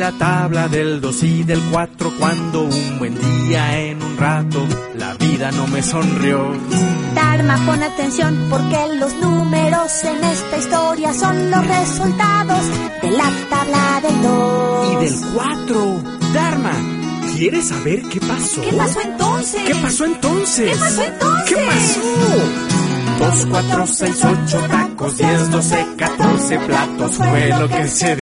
la tabla del 2 y del 4 cuando un buen día en un rato la vida no me sonrió. Dharma, pon atención porque los números en esta historia son los resultados de la tabla del 2 y del 4. Dharma, ¿quieres saber qué pasó? ¿Qué pasó entonces? ¿Qué pasó entonces? ¿Qué pasó entonces? ¿Qué pasó? 2, 4, 6, 8 tacos, 10, 12, 14 platos fue lo que se